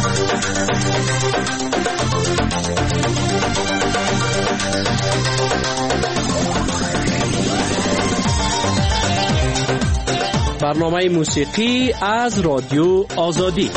برنامه موسیقی از رادیو آزادی.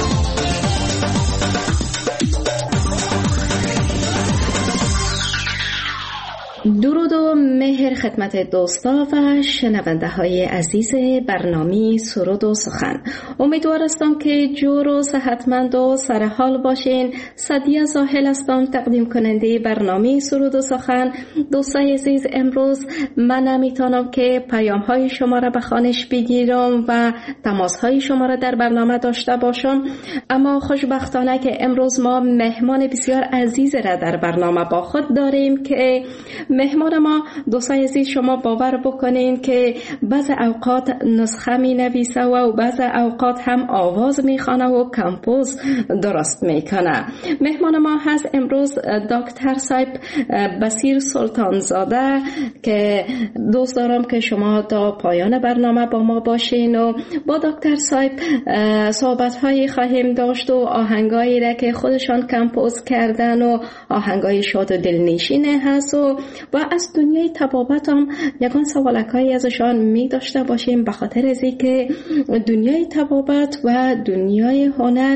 درود و مهر خدمت دوستا و شنونده های عزیز برنامه سرود و سخن. امیدوار هستم که جور و صحتمند و سرحال باشین. سعدیه زاهل هستم، تقدیم کننده برنامه سرود و سخن. دوستای عزیز، امروز من نمیتونم که پیام های شما را به خوانش بگیرم و تماس های شما را در برنامه داشته باشم، اما خوشبختانه که امروز ما مهمان بسیار عزیز را در برنامه با خود داریم که مهمان ما، دوستای عزیز، شما باور بکنین که بعض اوقات نسخه می نویسه و بعض اوقات هم آواز می خوانه و کمپوز درست می کنه. مهمان ما هست امروز دکتر صاحب بصیر سلطانزاده که دوست دارم که شما تا پایان برنامه با ما باشین و با دکتر صاحب صحبت هایی خواهیم داشت و آهنگایی را که خودشان کمپوز کردن و آهنگای شاد و دلنشینه هست و از دنیای طبابت هم یکان سوالکایی ازشان می داشته باشیم، به خاطر از اینکه دنیای طبابت و دنیای هنر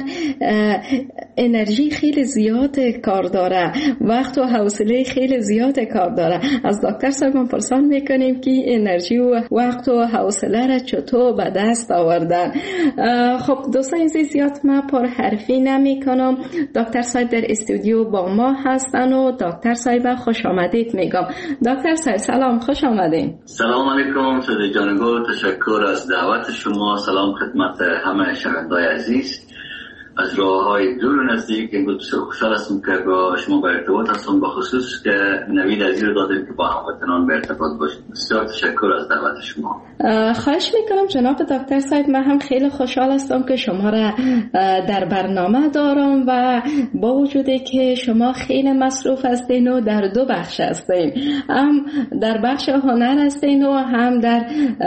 انرژی خیلی زیاد کار داره، وقت و حوصله خیلی زیاد کار داره. از دکتر صاحب پرسان میکنیم که انرژی و وقت و حوصله را چطور به دست آوردن. خب دوستان عزیز، زیاد من پر حرفی نمی کنم. دکتر صاحب در استودیو با ما هستن و دکتر صاحب خوش آمدید میگم. دکتر صاحب سلام، خوش آمدین. سلام علیکم سعدی جانگو، تشکر از دعوت شما. سلام خدمت همه شنوندگان عزیز از راه‌های دور و نزدیک. امروز بسیار خوشحال هستم که با شما به ارتباط هستم، با خصوص که نوید عزیز رو دادیم که با هموطنان به ارتباط باشیم. بسیار تشکر از دعوت شما. خواهش میکنم جناب دکتر صاحب، من هم خیلی خوشحال هستم که شما را در برنامه دارم و با وجودی که شما خیلی مصروف هستین و در دو بخش هستین، هم در بخش هنر هستین و هم در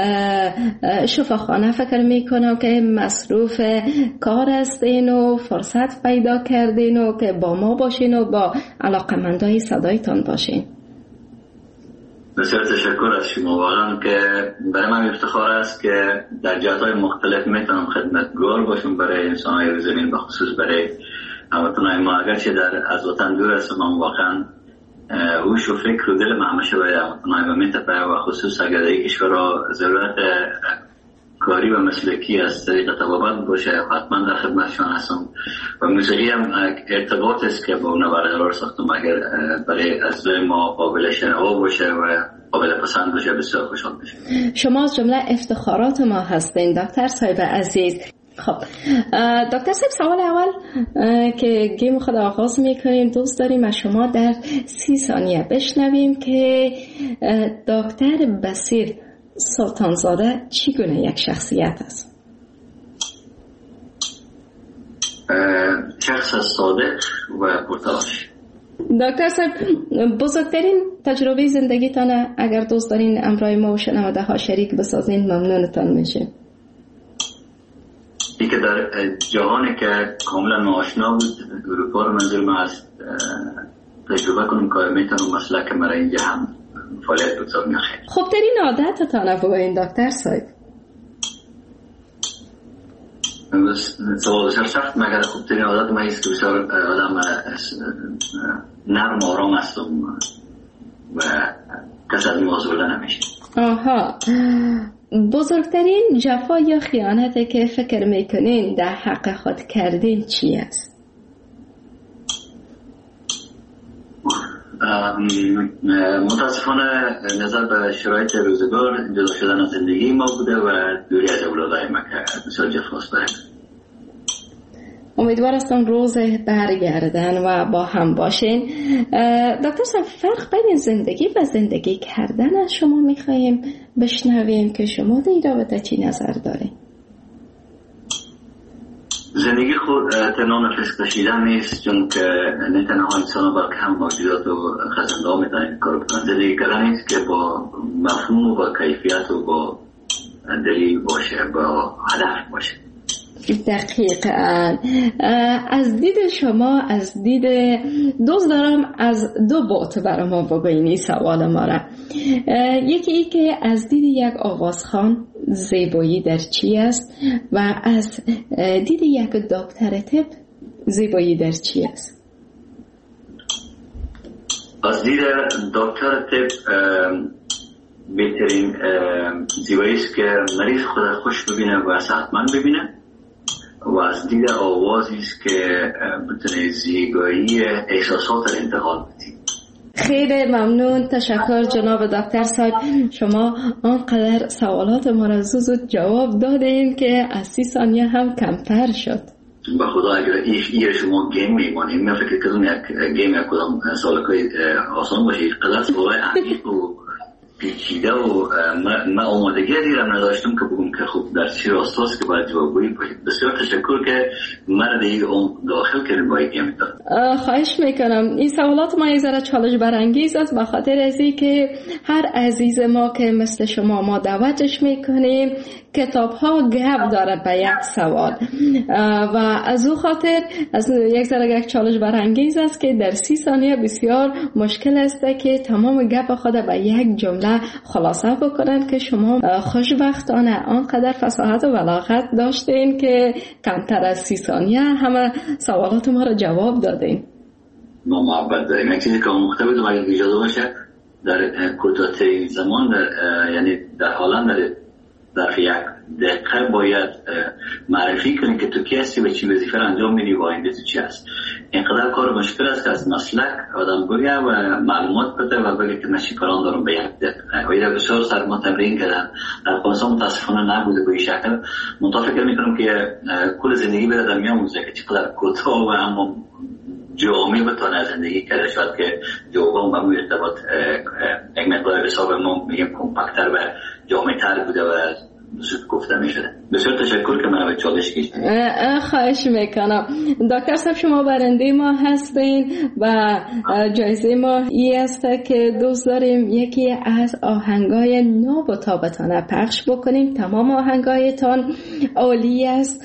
شفاخانه. فکر میکنم که مصروف کار هستین و فرصت پیدا کردین و که با ما باشین و با علاقمندای صدایتان باشین. بسیار تشکر از شما. واقعا که برای من افتخار است که در جهات‌های مختلف میتونم خدمتگار باشم برای انسان‌های زمین، به خصوص برای هموطنان ما. اگرچه از وطن دور هستم، اما واقعا هوش و فکر و دل من همیشه برای هموطنان ما میتپه و خصوص اگر در کشور ضرورت کاری و مسلکی از طریق طبابت باشه، حتما در خدمتشان هستم. و موسیقی هم ارتباط است که با اون برقرار ساختم. اگر برای از ما قابل شنوا باشه و قابل پسند باشه، بسیار خوشحال میشم. شما از جمله افتخارات ما هستین دکتر صاحب عزیز. خب دکتر صاحب، سوال اول که گیم خود آغاز میکنیم، دوست داریم از شما در 30 ثانیه بشنویم که دکتر بصیر سلطانزاده چگونه یک شخصیت است؟ شخص صادق و پرتلاش. دکتر صاحب، بزرگترین تجربه زندگیتان اگر دوست دارین امرای ما و شنونده ها شریک بسازین ممنونتان میشه. این که در جهانی که کاملا ناآشنا بود، اروپا رو منظور ما از تجربه کنم که میتونم مسلک مرا اینجا هم فعالیت بگذار میخواه. خوب ترین عادتتان بگوین دکتر صاحب. سوال سخت، مگر خوب ترین عادت ما ایست که بسیار آدم نرم و آرام هستم و کس از موضوع نمیشه. آها، بزرگترین جفا یا خیانتی که فکر میکنین در حق خود کردین چی است؟ متاسفانه نظر به شرایط روزگار جدا شدن از زندگی ما بوده و دوری از اولادای ما که بسیار جفاست برای. امیدوار هستم روز برگردن و با هم باشین. دکتر صاحب، فرق بین زندگی و زندگی کردن از شما میخواییم بشنویم که شما در این رابطه چی نظر دارین؟ زندگی خود تنها نفس کشیدن نیست، چون که نه تنها انسان ها بلکه هم موجودات و خزنده ها میتونن کار بکنن. زندگی کردن نیست که با مفهوم و با کیفیت و با دلیل باشه، با هدف باشه. دقیقاً. از دید شما، از دید دوست دارم از دو بعد برای ما بگوینی سوال ما را. یکی ای که از دید یک آوازخوان زیبایی در چی است و از دید یک دکتر طب زیبایی در چی است؟ از دید دکتر طب بهترین زیبایی است که مریض خود خوش ببینه و صحتمند ببینه، و از دید آوازی است که بتونه زیبایی احساسات را انتقال بده. خیلی ممنون، تشکر جناب دکتر صاحب. شما آنقدر سوالات ما را زود جواب دادین که از 30 ثانیه هم کمتر شد. با خدا اگر این شما گیم میمانیم، من فکر کردم یک گیم یک کدام سوالای آسان باشه، قدر سوالای عمیق و پیچیده و من آمادگی دیرم نداشتم که بگم که خب در چی راستاست که باید جوابگویی باشید. بسیار تشکر که من دیگه داخل کردیم با این گیم داد. خواهش میکنم. این سوالات ما یک ذره چالش برانگیز است، بخاطر از این که هر عزیز ما که مثل شما ما دعوتش میکنیم کتاب ها گپ داره به یک سوال و از او خاطر از یک ذره یک چالش برانگیز است که در 30 ثانیه بسیار مشکل است که تمام گپ خود به یک جمله خلاصه بکنند که شما خوشبختانه آنقدر فصاحت و بلاغت داشتین که کمتر از 30 ثانیه همه سوالات ما را جواب دادین. ما محبت داریم. یک چیزی که مختلف بود اگر اجازه باشه در کوتاه‌ترین زمان یعنی در حالا در یک دقیقه باید معرفی کنی که تو کی هستی و چی وظیفه انجام میدی و آینده تو چی هست. اینقدر کار مشکل است که از مسلک آدم بگه و معلومات بده و بگه که من چیکاران دارم به یک دقیقه. و این بسیار سر ما تمرین کردن در افغانستان متاسفانه نبوده به این شکل. منتها فکر میکنم که کل زندگی بره در میاموزه که چقدر کوتاه و اما جامعه بتونه زندگی کرده، شاید که جوابم به اون ارتباط یک مقدار حساب ما میگم کمپکتر و جامعه تر بوده و زود گفته میشده. بسیار تشکر که من به چالش کشیدید. خواهش میکنم. دکتر صاحب شما برنده ما هستین و جایزه ما این است که دوست داریم یکی از آهنگای نو و تابتانه پخش بکنیم. تمام آهنگایتان عالی است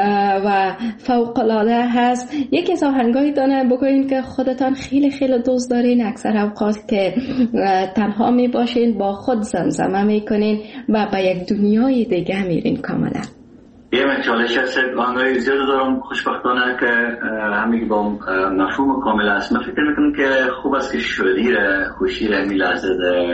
و فوق العاده هست. یکی از آهنگای دانه بگوین که خودتان خیلی خیلی دوست دارین، اکثر اوقات که تنها می باشین با خود زمزمه میکنین و به یک دنیای دیگه میرین کاملا. یه چالش هست، آهنگای زیاد دارم خوشبختانه که همه با مفهوم کامل است. من فکر میکنم که خوب است که شدیر خوشی را میلحظه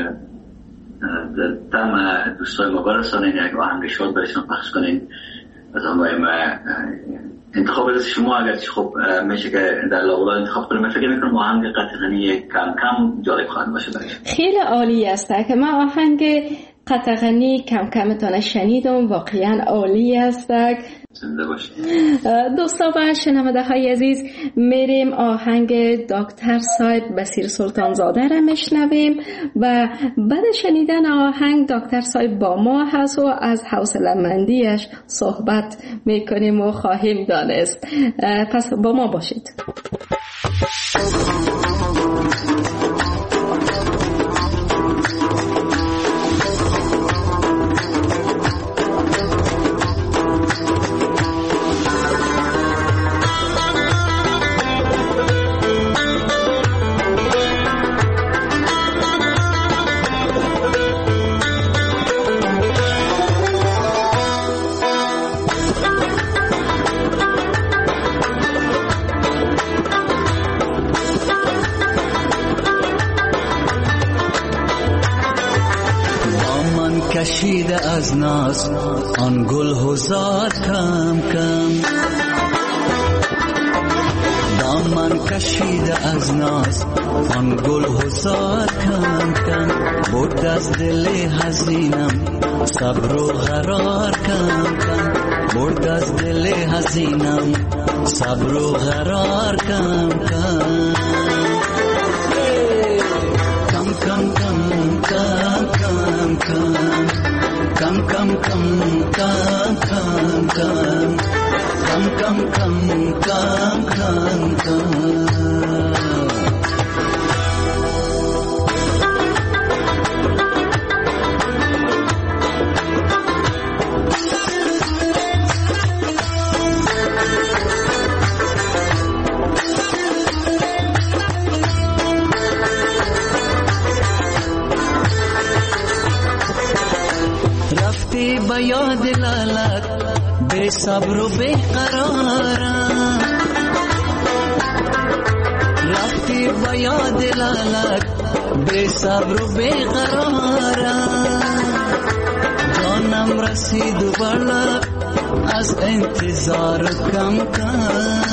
در تم دوستای ما برسانین، یک آهنگ شاد برشان پخش کنین از آنگاه ما انتخاب از شما. اگر خب میشه که در لاولا انتخاب کنیم، من فکر میکنم آهنگ قطعی کم کم جالب خواهد باشه برای خیلی عالی است که من آهنگ قطعی کم کم تانه شنیدم، واقعا عالی است. زنده باشید دوستا و شنونده های عزیز، میریم آهنگ دکتر صاحب بصیر سلطانزاده را میشنویم و بعد شنیدن آهنگ دکتر صاحب با ما هست و از حوصله‌مندیش صحبت میکنیم و خواهیم دانست. پس با ما باشید. کشیده از ناز آن گل هزار کم کم، دامن کشیده از ناز آن گل هزار کم کم، برد از دل حزینم صبر و قرار کم کم، برد از دل حزینم صبر و قرار کم کم، کم کم کم کم کم کم کم کم کم کم کم کم کم. به یاد لالت بے صبر و بے قرارم، رفتی به یاد لالت بے صبر و بے قرارم، جانم رسید و بالا از انتظار کم کم.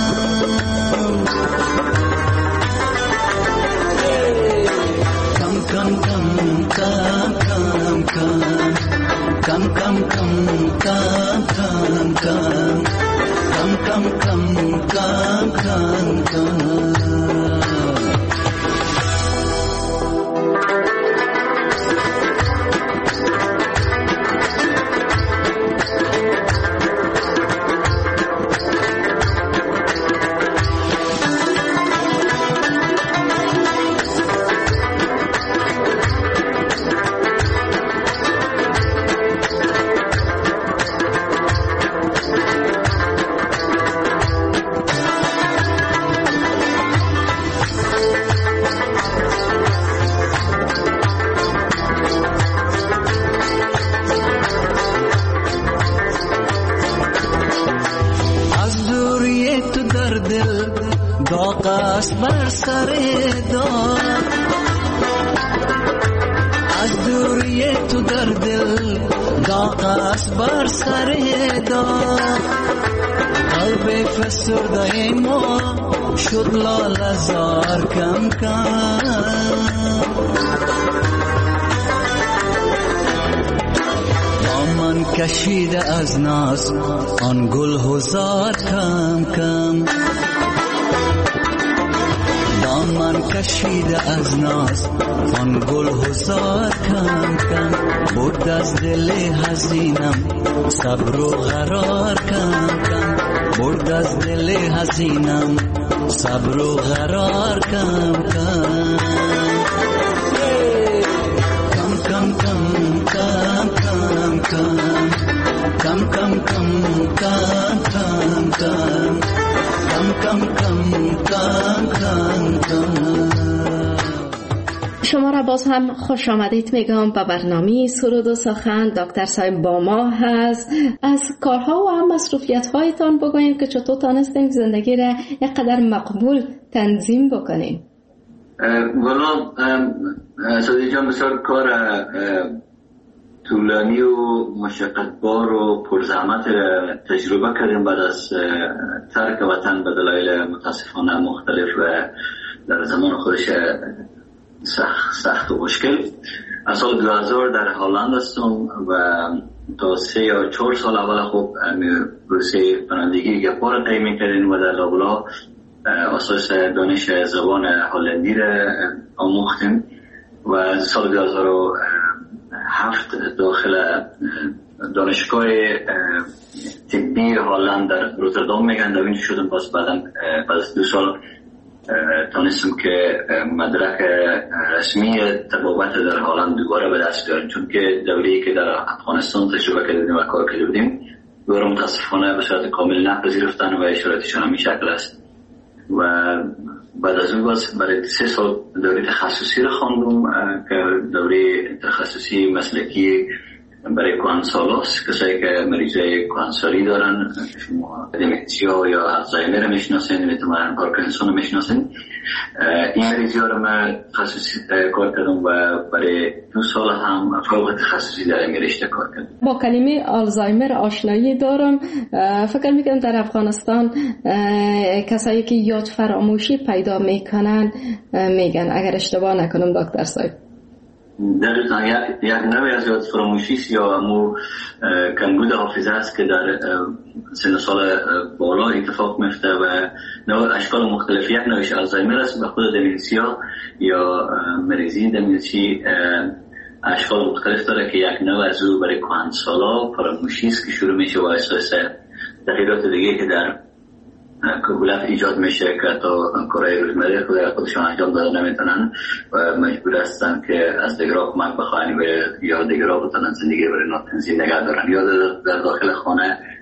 کشیده از ناز آن گل هزار کم کم، دامن کشیده از ناز آن گل هزار کم کم، برد از دل حزینم صبر و قرار کم کم، برد از دل حزینم صبر و قرار کم کم. کم کم کم کم کم کم کم کم کم کم کم کم کم. شما را باز هم خوش آمدید میگم به برنامه سرود و سخن. دکتر صاحب با ما هست. از کارها و هم مصروفیت‌هایتان بگوییم که چطور تانستیم زندگی را اینقدر مقبول تنظیم بکنیم. والا سادی جان بسیار کار طولانی و مشقتبار و پرزحمت تجربه کردیم بعد از ترک وطن به دلایل متاسفانه مختلف و در زمان خودش سخت و مشکل. از سال 2000 در هلند هستم و تا 3 یا 4 سال اول خوب پروسه پناهندگی گپا را طی می‌کردیم و در لابلا اساس دانش زبان هلندی را آموختیم و سال 2007 داخل دانشگاه طبی هلند در روتردام میگن در اینجا شدم. باز بعد از 2 سال تانستم که مدرک رسمی طبابت در هلند دوباره به دست بیارم، چون که دوره‌ای که در افغانستان تجربه کردیم و کار کرده بودیم دوباره متاسفانه به صورت کامل نپذیرفتن و اشاراتشان همین شکل است. و بعد از اون باز برای 3 سال دوره تخصصی رو خواندم که دوره تخصصی مسلکی برای کهنسالاست، کسایی که مریضای کهنسالی دارن، شما دمنسیا یا الزایمر میشناسین، احتمالاً پارکینسون میشناسین. این مریضا رو من تخصصی کار کردم و برای 2 سال هم فوق تخصصی در این رشته کار کردم. با کلمه آلزایمر آشنایی دارم. فکر میکنم در افغانستان کسایی که یاد فراموشی پیدا میکنن میگن، اگر اشتباه نکنم دکتر صاحب. دقیقا یک نوع از یاد فراموشی یا امو کمبود حافظه است که در سن سال بالا اتفاق میفته و نوع اشکال مختلف. یک نوعش آلزایمر است و خود دمنسیا یا مریضی دمنسی اشکال مختلف داره که یک نوع از او برای کهنسالا فراموشی است که شروع میشه و اساس تغییرات دیگه که در کهولت ایجاد میشه که تا کارهای روزمره خودشان انجام داده نمیتونن و مجبور هستن که از دیگرها کمک بخواین و یا دیگرها بتونن زندگی برای تنظیم نگه دارن یا در داخل خانه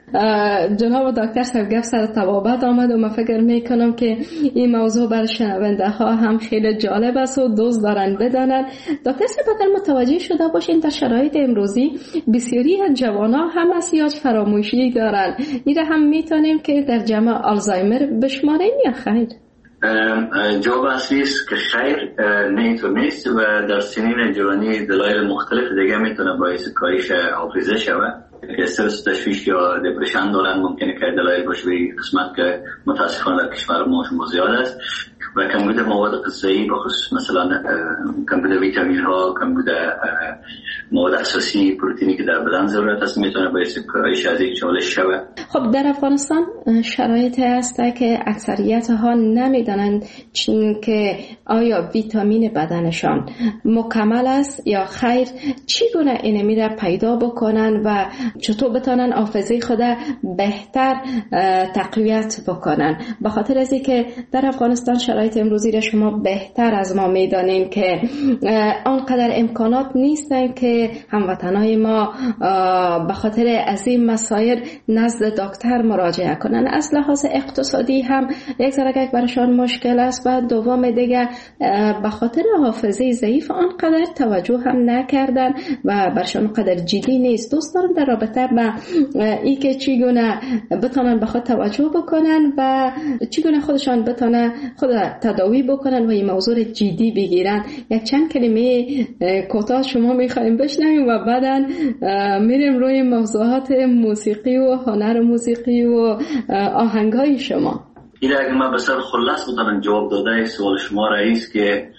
جناب دکتر صاحب گفت سر طبابت آمد و من فکر میکنم که این موضوع بر شنونده ها هم خیلی جالب است و دوست دارن بدانن. دکتر صاحب اگر متوجه شده باشین در شرایط امروزی بسیاری از جوانان هم اسیاج فراموشی دارن، این هم میتونیم که در جمع آلزایمر بشماریم یا خیر؟ جواب اصلی است که خیر، نه اینطور نیست و در سنین جوانی دلایل مختلف دیگه میتونه باعث کاهش حافظه شود که استرس، تشویش یا دپرشن دارن. ممکنه که دلایل باشه به قسمت که متاسفانه در کشور ما شما زیاد است و کمبود مواد غذایی بخصوص مثلا کمبود ویتامین ها، کمبود مواد اساسی پروتئینی که در بدن ضرورت است میتونه باعث کاهش از این چالش شود. خب در افغانستان شرایطی هست که اکثریت ها نمیدانند که آیا ویتامین بدنشان مکمل است یا خیر، چگونه اینمی را پیدا بکنن و چطور بتونن حافظه خود بهتر تقویت بکنن. به خاطر از اینکه در افغانستان شرایط امروزی را شما بهتر از ما میدانیم که آنقدر امکانات نیستن که هموطنای ما به خاطر از این مسائل نزد دکتر مراجعه کنن. از لحاظ اقتصادی هم یک ذره برایشان مشکل است و دوم دیگه به خاطر حافظه ضعیف آنقدر توجه هم نکردن و برشان قدر جدی نیست. دوست دارم در رابطه با این که چگونه بتونن به خود توجه بکنن و چگونه خودشان بتونن خود تداوی بکنن و این موضوع جدی بگیرن. یک چند کلمه کوتاه شما میخوایم بشنویم و بعداً میریم روی موضوعات موسیقی و هنر موسیقی و آهنگای شما. این اگه من بسیار خلاص بتونم جواب داده سوال شما رئیس که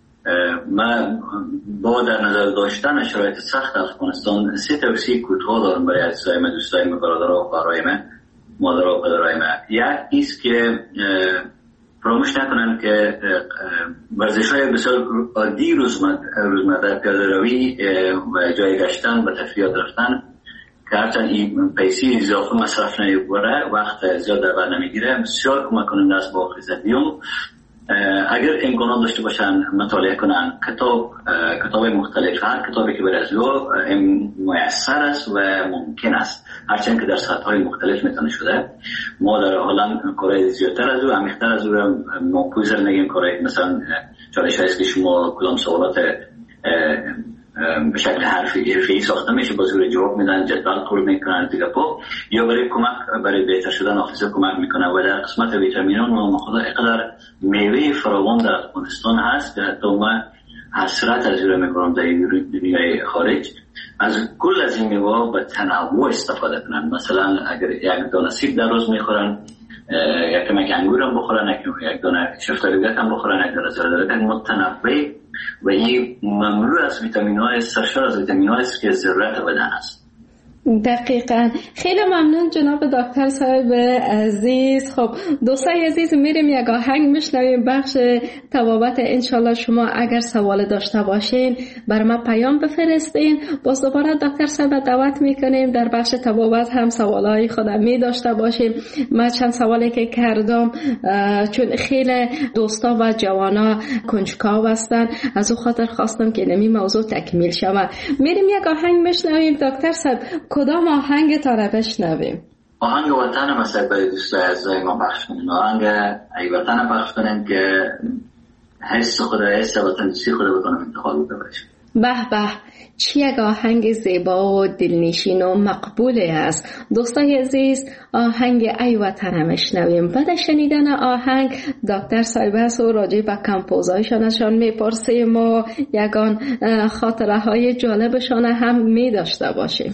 من با در نظر داشتن شرایط سخت افغانستان 3 توصیه کوتاه دارم برای عزیزای من، دوستای من، برادرها و خواهرای من، مادرها و پدرای من. یک ایست که فراموش نکنن که ورزش‌های بسیار عادی روزمره، پیاده روی و جای گشتن و تفریحات رفتن که هرچند این پیسی اضافه مصرف نمی‌بره، وقت زیاد در بر نمیگیره، بسیار کمک کننده است با حافظه‌شون. اگر امکانات داشته باشن مطالعه کنن کتاب مختلف، هر کتابی که برای از او میسر است و ممکن است، هرچند که در سطح‌های مختلف میتونه شده. ما در حالا کارهای زیادتر از او، عمیق‌تر از او را مپوزر نگیم. کارهای مثلا چالش هست که شما کدام سوالات به شکل حرفی ساخته میشه با زور جواب میدن، جدول پر میکنن دیگه پا، یا برای کمک برای بهتر شدن حافظه کمک میکنه. و در قسمت ویتامینان و خدا اینقدر میوه فراوان در افغانستان هست که حتی من حسرت از اون میکنم در دنیای خارج از کل از این میوه به تنوع استفاده کنن. مثلا اگر یک دانه سیب در روز میخورن، یک کمک انگور هم بخورن، یک دانه شفتالوگت هم بخورن، یک دانه زردالو متنوع و این مملو از ویتامین های، سرشار از ویتامین های است که ضرورت بدن است. دقیقاً. خیلی ممنون جناب دکتر صاحب عزیز. خب دوستای عزیز، میریم یک آهنگ میشنویم بخش طبابت. انشالله شما اگر سوال داشته باشین بر ما پیام بفرستین. باز دوباره دکتر صاحب دعوت میکنیم در بخش طبابت هم سوالای خودم می داشته باشیم. من چند سوالی که کردم چون خیلی دوستا و جوانا کنجکاو هستن، از او خاطر خواستم که نمی موضوع تکمیل شود. میریم یک آهنگ میشنویم. دکتر صاحب کدام آهنگ تا رو بشنویم؟ آهنگ وطن مثلا برای دوستای عزیزای ما پخش کنیم. آهنگ ای وطن پخش کنیم که حس خود، حس وطن دوستی خود بکنم انتخاب ببرشیم. به به، چی یک آهنگ زیبا و دلنشین و مقبوله است. دوستای عزیز، آهنگ ای وطن میشنویم. بعد شنیدن آهنگ دکتر صاحب است و راجع به کمپوزایشان ازشان میپرسیم و یگان خاطره های جالبشان هم می داشته باشیم.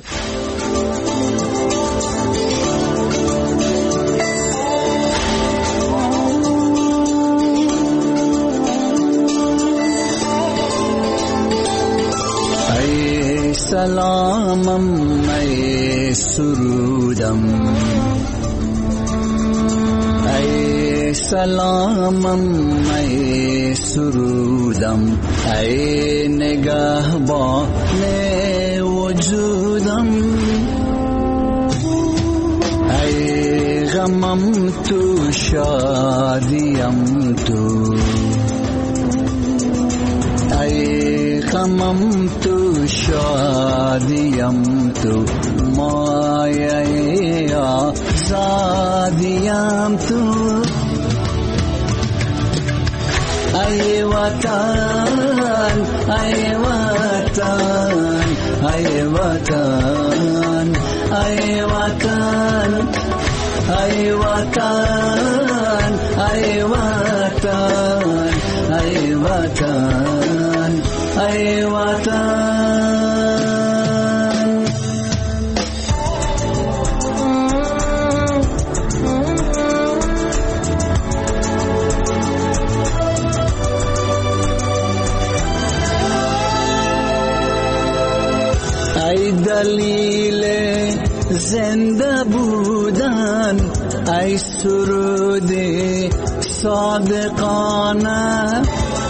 سلامم ای سرودم، ای سلامم ای سرودم، ای نگهبان وجودم، ای غمم تو شادیم تو، ای غمم تو شادیم آزادیم تو، مایه آزادیم تو. ای وطن ای وطن ای وطن ای وطن ای وطن ای وطن ای وطن ای وطن. ای دلیل زنده بودن، ای سرود صادقانه،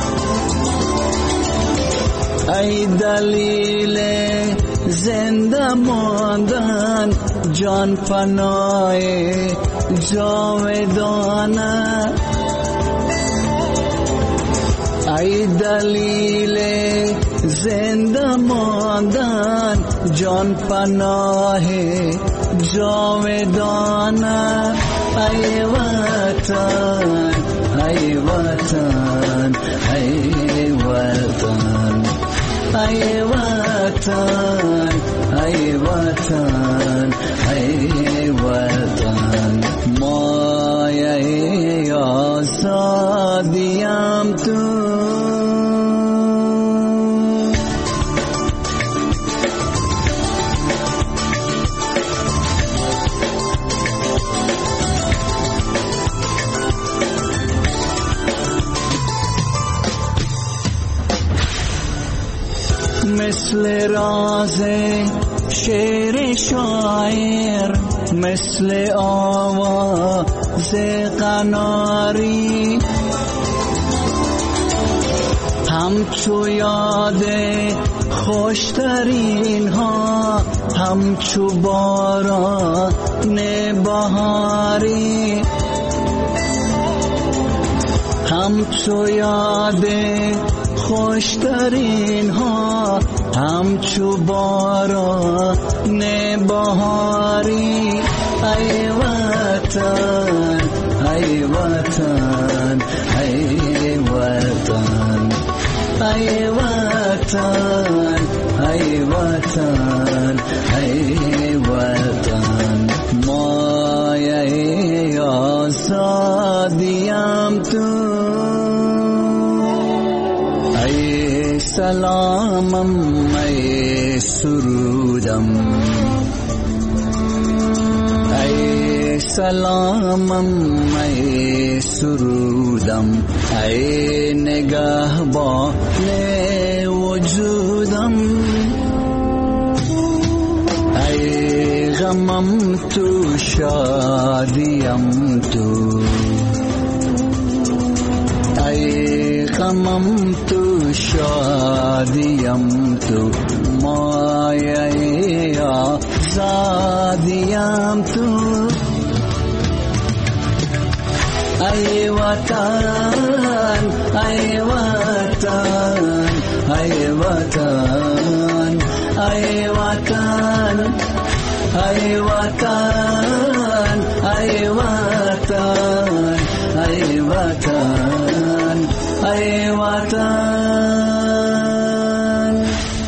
ای دلیل زنده ماندن، جان پناه جاودانه. ای دلیل زنده ماندن، جان پناه جاودانه. ای وطن ای وطن ای وطن ای وطن ای وطن ای وطن. مایه آزادیم تو. مثل راز شعر شاعر، مثل آواز قناری، همچو یاد خوشترین ها، همچو باران بهاری، همچو یاد خوشترین ها، همچو باران بهاری. ای وطن ای وطن ای وطن ای وطن ای وطن ای وطن. مایه آزادیم تو. ای سلامم ای سرودم، ای سلامم ای سرودم، ای نگهبان وجودم. ای غمم تو شادیم تو، ای غمم تو شادیم تو. مایه آزادیم تو. ای وطن ای وطن ای وطن ای وطن ای وطن ای وطن ای وطن ای وطن.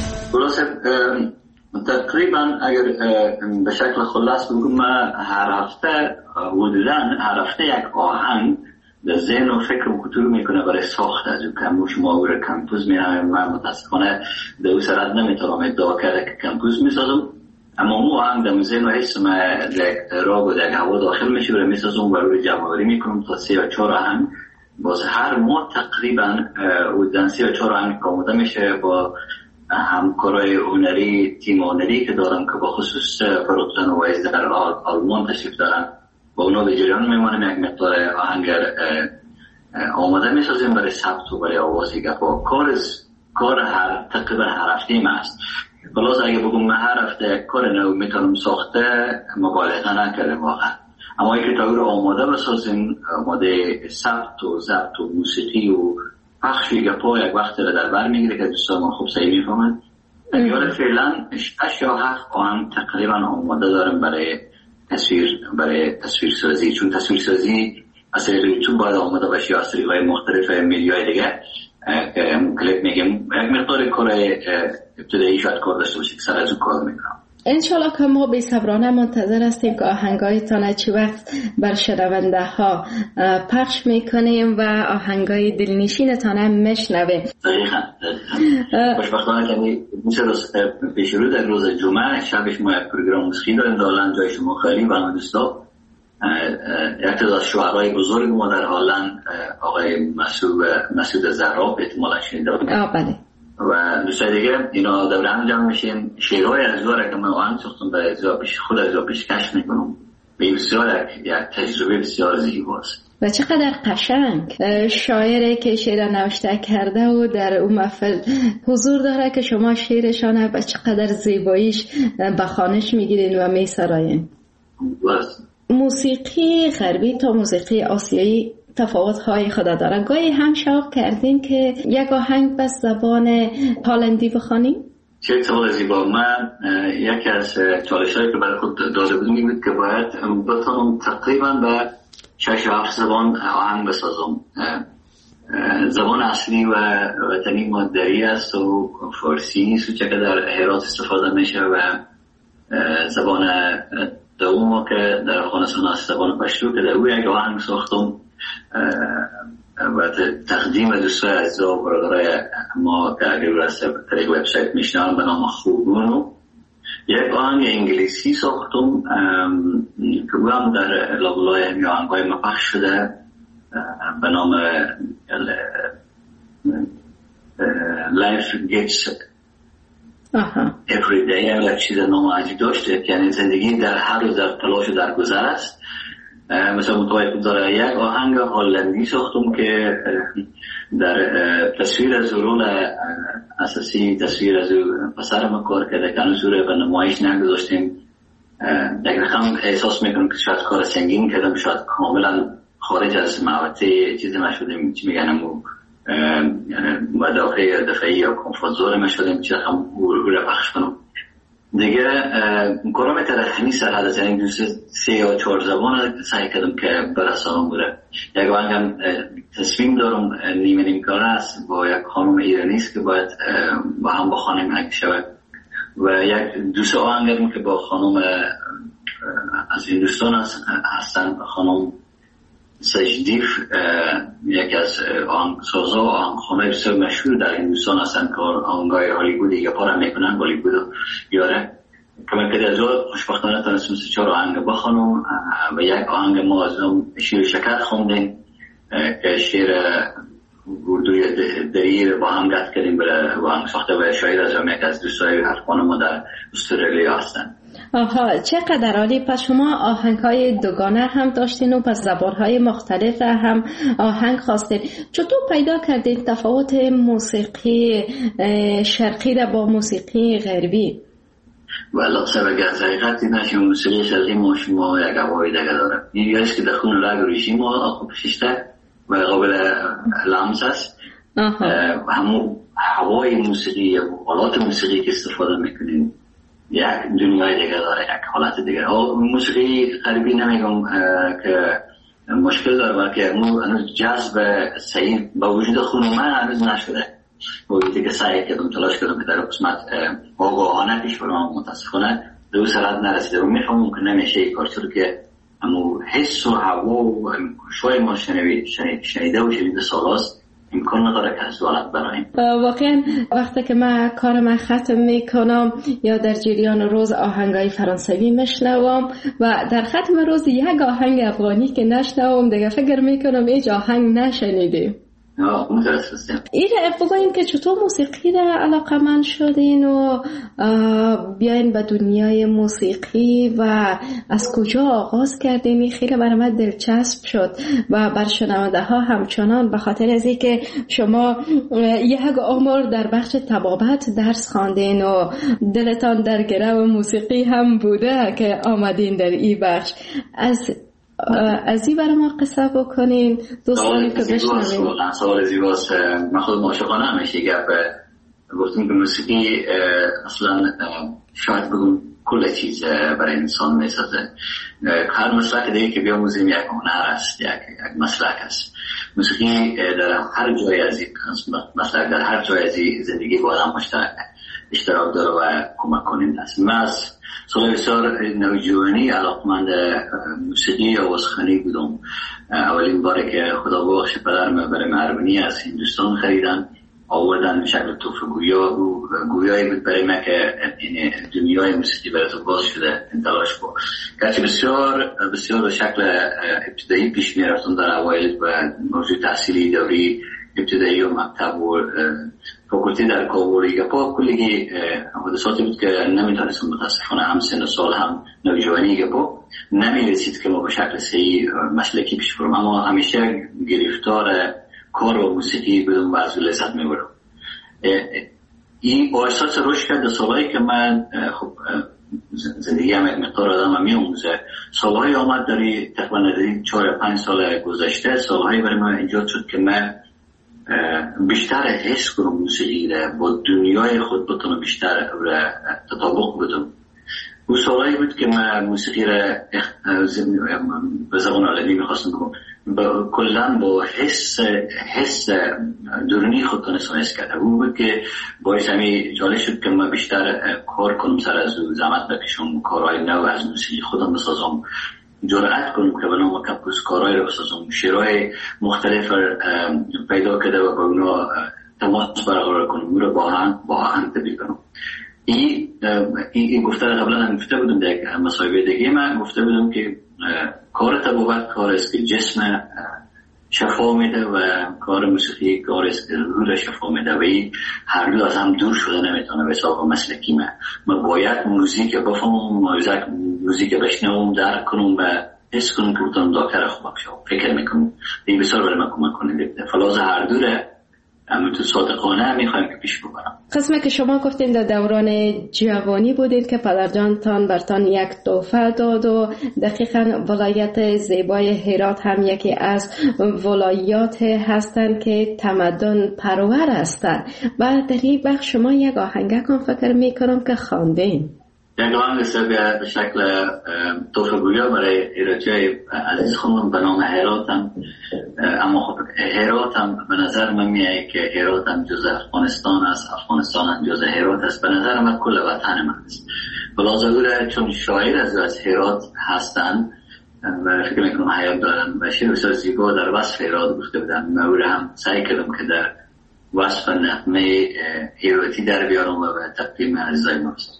تقریبا اگر به شکل خلاص بگم، هر هفته حدوداً هر هفته یک آهنگ در ذهن و فکر و کتور میکنه برای ساخت از اون کمبوش ما و کمپوز میرم. من متاسفانه در اون سرعت نمیتونم ادعا کرده که کمپوز میسازم، اما اون آهنگ در ذهن و حسم راگ و در هوا داخل میشه و میسازم و روی جمع‌آوری میکنم تا 3 یا 4 آهنگ. باز هر ماه تقریبا حدوداً 3 یا 4 آهنگ آماده میشه با همکارای هنری، تیم هنری که دارم که با خصوص پروتون و ویز در آلمان تشریف دارن، با اونا به جریان میمانیم. یک مقدار آهنگ آماده میسازیم برای ثبت و برای آوازی که با کار هر تقریبا هر هفته ما است. خلاص اگه بگم من هر هفته کار نو میتونم ساخته، مبالغه نکردم واقعا، اما اگه تا رو آماده بسازیم، آماده ثبت و ضبط و موسیقی و پخشی گپا یک وقت را در بر میگیره که دوستان ما خوب صحیح میفهمند. دیار فعلا 6 یا 7 آهنگ تقریبا آماده دارم برای تصویرسازی، چون تصویرسازی از یوتیوب باید آماده باشه یا از طریق‌های مختلف میدیای دیگه که کلیپ میگم یک مقدار کار ابتدایی شاید کار داشته باشه که سر از اون کار میکنم. انشالله که ما بی‌صبرانه منتظر هستیم که آهنگایتان چی وقت بر شنونده ها پخش میکنیم و آهنگای دلنشینتان هم میشنویم. دقیقاً خوشبختانه که پیش رو در روز جمعه شبش ما یک پروگرام موسیقی داریم در هلند، جای شما خیلی و دوستا. یک از شاعرای بزرگ ما در هلند آقای مسعود زهراب احتمالاً شنیده بودید. بله. و دوستای دیگه اینا دور هم جمع میشیم، شعرهای از داره که من آهنگ ساختم به خود از پیشکش میکنم. بسیار یک تجربه بسیار زیباست و چقدر قشنگ. شاعری که شعر نوشته کرده و در اون محفل حضور داره که شما شعرشانه و چقدر زیباییش به خوانش میگیرین و میسراین. موسیقی غربی تا موسیقی آسیایی تفاوت‌های خود داره. گاهی هم شوق کردین که یک آهنگ به زبان هلندی بخوانیم؟ چه سوال زیبا. من یکی از چالش‌هایی که برای خود داده بودم این بود که باید بتونم تقریباً به 6-7 زبان آهنگ بسازم. زبان اصلی و وطنی مادری است و فارسی است که در هرات استفاده میشه و زبان دوم که در افغانستان است زبان پشتو که در او یک آهنگ ساختم و تقدیم دوستای عزیزا و برادرای ما که اگر از طریق وبسایت میشنن به نام خوبونو یک آهنگ انگلیسی ساختم که او هم در لابلای آهنگای ما پخش شده به نام Life Gets Every Day. یک چیز نام عجیب داشته یعنی زندگی در هر روز در تلاش و در گذر است. مثلا متوجه داره یک آهنگ هلندی ساختم که در تصویر از رول اساسی تصویر از پسر ما کار کرده که هنوز رو به نمایش نگذاشتیم. یک رقم احساس میکنم که شاید کار سنگین کردم، شاید کاملا خارج از محوطه چیزی ما شدیم، چی میگن مدافع دفعی یا کمفورت ما شدیم، چی رقم رو پخش کنم دیگه. کارم در همین سرحد از این 3 یا 4 زبان سعی کردم که برسانم بوده. یک آهنگم تصمیم دارم نیمه کاره است با یک خانم ایرانی است که باید با هم بخوانیم اگه شود و یک دوست آهنگم که با خانم از هندوستان هستن، خانم سجدیف، یکی از آهنگسازا و آهنگخوانای بسیار مشهور در هندوستان هستن که آهنگای هالیوودی یا پارا میکنن بالیوود یاره که من که از خوشبختانه تونستم 3-4 آهنگ بخوانم و یک آهنگ ما از شیر شکر خوندیم که شیر اردوی دری با هم گفت کردیم با هم ساخته و شاعر از یک از دوستای حرفان ما در استرالیا هستن. آها، چقدر عالی. پس شما آهنگ‌های دوگانه هم داشتین و پس زبان‌های مختلف هم آهنگ خواستین. چطور پیدا کردین تفاوت موسیقی شرقی را با موسیقی غربی؟ والا سبب از حقیقتی نشون موسیقی شرقی ما شما یک هوای دیگه داره. این که در خون رگ ریشی ما آخو پشیشته و قابل لمس است. همون هوای موسیقی و آلات موسیقی که استفاده میکنین یک دنیای دیگه داره، یک حالت دیگه. موسیقی غربی نمیگم که مشکل داره بلکه هنوز جذب صحیح با وجود خون من هنوز نشده. باید که سعی کردم تلاش کردم که در قسمت آگاهانه پیش برم، متاسفانه به اون سرعت نرسیده و میفهمم که نمیشه این کار، چون که همون حس و هوا و شوی ما شنیده و شنیده سالاست امکان نداره که از دولت برایم. واقعا وقتی که من کارم ختم میکنم یا در جریان روز آهنگای فرانسوی میشنوم و در ختم روز یک آهنگ افغانی که نشنوم دیگه فکر میکنم هیچ آهنگ نشنیدیم. این بگوین که چطور موسیقی را علاقه‌مند شدین و بیاین به دنیای موسیقی و از کجا آغاز کردین؟ این خیلی برای من دلچسب شد و بر شنونده ها همچنان، به خاطر از اینکه شما یک عمر در بخش طبابت درس خواندین و دلتان در گرو موسیقی هم بوده که آمدین در این بخش. از این برای ما قصه بکنین دوستانی که بشنوین. سوال زیباست. من خود عاشقانه همیشه گپ گفتیم که موسیقی اصلا شاید بگم کل چیز برای انسان میسازه. هر مسلک دیگه که بیاموزیم یک هنر است، یک مسلک است. موسیقی در هر جای از مسلک در هر جای از زندگی با آدم اشتراک داره و کمک کننده است. من از سال بسیار نوجوانی علاقمند موسیقی و آوازخوانی بودم. اولین باره که خدا بخش پدرم برای ارمنی از هندوستان خریدن آوردن به شکل تحفه گویایی بود برای من که این دنیای موسیقی برای تو باز شده انتلاش بود. گرچه بسیار به شکل ابتدایی پیش می رفتم در اوایل و موضوع تحصیلی دوری ابتدایی و مکتب و فاکولتی در کابل گپا کلی حادثاتی بود که نمیتونستم متاسفانه هم سن و سال هم نوجوانی گپا نمیرسید که ما به شکل صحیح مسلکی پیش برم، اما همیشه گرفتار کار و موسیقی بدون و از لذت میبرم. این با احساس رشد کرد سالهایی که من خب زندگی هم یک مقدار آدم هم میاموزه. سالهایی آمد داری تقریبا 4-5 سال گذشته سالهایی برای من ایجاد شد که من بیشتر حس کنم موسیقی را با دنیای خود بتونم بیشتر تطابق بدم. اون سالهایی بود که من موسیقی را به زبان عالمی میخواستم بگم کلن با حس درونی خود تونستم حس کرده. اون بود که باعث همی جالب شد که من بیشتر کار کنم، سر از زحمت بکشم، کارهای نو از موسیقی خودم بسازم، جرأت کنم که بنام کمپوس کارهای رو بسازم، شعرهای مختلف پیدا کرده و با اونا تماس برقرار کنم، اون رو با هم تبدیل کنم. این گفته رو قبلا هم گفته بودم در مصاحبه دیگه من گفته بودم که کار طبابت کار است که جسم شفا میده و کار موسیقی کار است که روح را شفا میده و این هر دو از هم دور شده نمیتونه به حساب مسلکی من باید موزیک بفهمم، موزیک بشنوم، درک کنم و حس کنم که بودم دکتر خوب بشم. فکر میکنم این بسیار برای من کمک کننده. فلاز هر دوره تو صادقانه میخوایم که پیش ببرم. قسمه که شما گفتین در دوران جوانی بودید که پدرجانتان برتان یک تحفه داد و دقیقاً ولایت زیبای هرات هم یکی از ولایات هستند که تمدن پرور هستند و در این بخش شما یک آهنگکم فکر میکنم که خواندین. یک آهنگ به شکل توفه‌گویی برای ایرادی عزیز خودم به نام هرات هم، اما خب هرات هم به نظر من میاد که هرات هم جز افغانستان است، افغانستان هم جز هرات است. به نظر من کل وطن من است. بلازگوره چون شاعر از هرات هستن و فکر میکنم حیات دارن و شعر بسیار زیبا در وصف هرات گفته بودن. من او هم سعی کردم که در وصف نغمه هراتی در بیارم و تقدیم عزیزای ما است.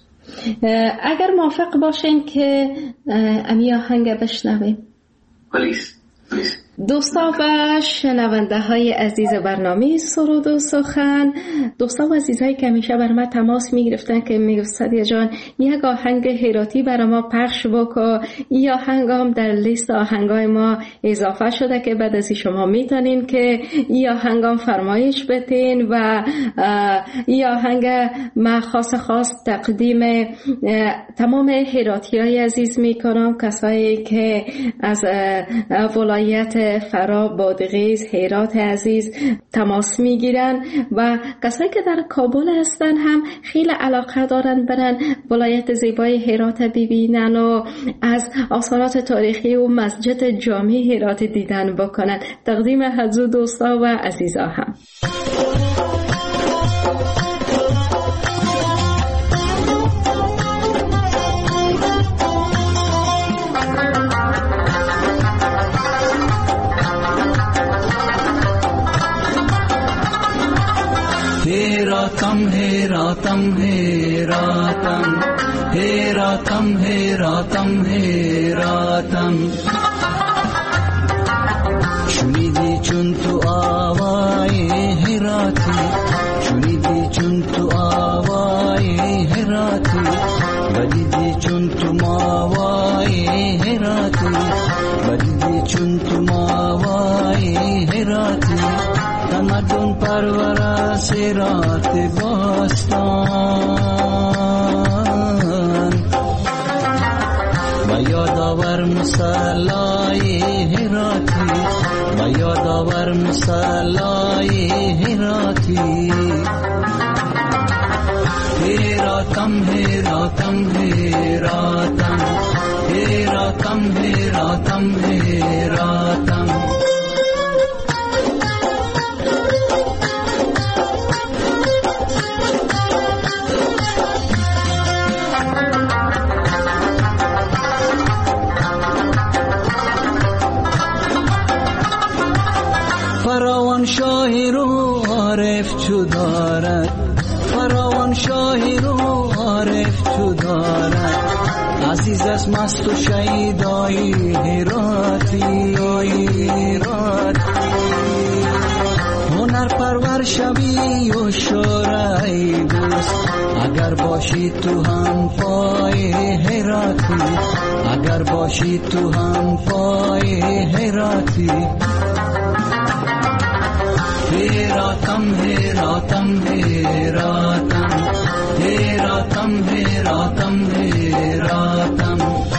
اگر موافق باشین که امی آهنگ بشنویم. پلیس. دوستا و شنونده های عزیز برنامه سرود و سخن، دوستا و عزیزایی که همیشه بر ما تماس می گرفتن که می گفت سعدیه جان یک آهنگ هراتی برای ما پخش بکن. این آهنگ هم در لیست آهنگای ما اضافه شده که بعد از شما میتونین که این آهنگ هم فرمایش بتین و این آهنگ ما خاص تقدیم تمام هراتی های عزیز می کنم، کسایی که از ولایت فرا، بادغیس، هرات عزیز تماس میگیرن و کسایی که در کابل هستن هم خیلی علاقه دارن برن ولایت زیبای هرات ببینن و از آثارات تاریخی و مسجد جامع هرات دیدن بکنن. تقدیم حضور دوستا و عزیزا هم. هیراتم شنیدی چون تو آوای هراتی، شنیدی چون تو آوای هراتی، بدیدی چون تو ماوای هراتی، بدیدی چون تو ماوای هراتی، تمدن پرور سیرات باستان و یادآور مصلای هراتی، و یادآور مصلای هراتی. هیراتم هیراتم هیراتم هیراتم هیراتم هیراتم فراوان شاهی رو عارف چو دارد فراوان شاهی رو عارف چو دارد عزیز از مست و شیدایی هراتی هنر پرور شبی و شورای دوست اگر باشی تو هم پای هراتی اگر باشی تو هم پای هراتی هیراتم هیراتم هیراتم هیراتم هیراتم هیراتم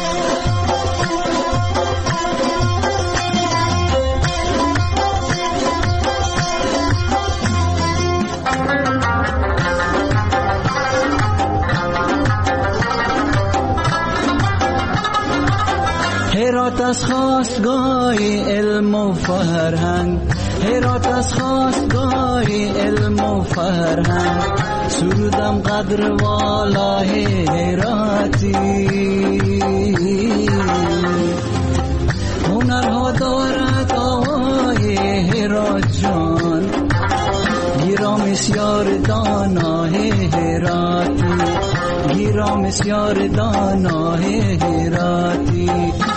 هرات از خواستگاه علم و فرهنگ هرات از خواستگاه علم و فرهنگ سرودم قدر والا هراتی هنرها دارد آوای هرات جان گیرا مسیار دانا هراتی گیرا مسیار دانا هراتی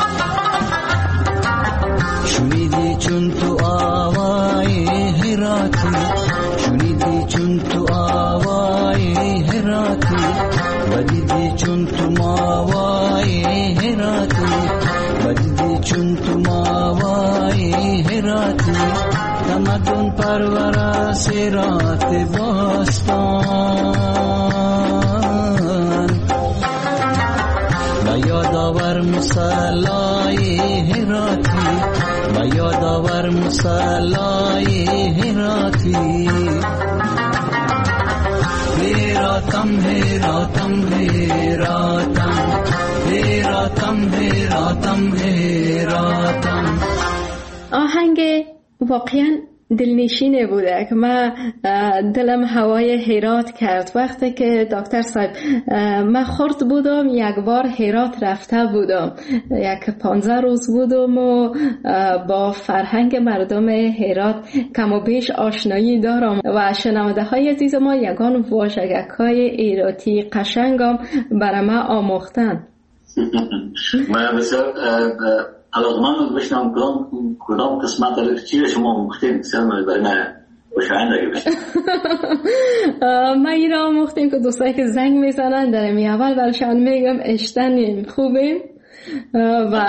شنیدی چون تو آوای هراتی شنیدی چون تو آوای هراتی و دیدی چون تو ماوای هراتی و دیدی چون تو ماوای هراتی تمدن پرور سرات باستان و یادآور مصلای هراتی و یادآور مصلای هراتی هیراتم هیراتم هیراتم هیراتم هیراتم هیراتم. آهنگ واقعا دلنشینه بوده که من دلم هوای هرات کرد. وقتی که دکتر صاحب من خرد بودم یک بار هرات رفته بودم، یک 15 روز بودم و با فرهنگ مردم هرات کم و بیش آشنایی دارم و شنونده های عزیز ما یگان واژگک های ایراتی قشنگم برای من آموختن. من بسیار علاقمند بشنم کدام قسمت چی رو شما آموختین بسیار برای من خوشایند اگه بشنم. ما این را آموختیم که دوستایی که زنگ میزنن در می اول برشان میگم اشتنیم خوبیم و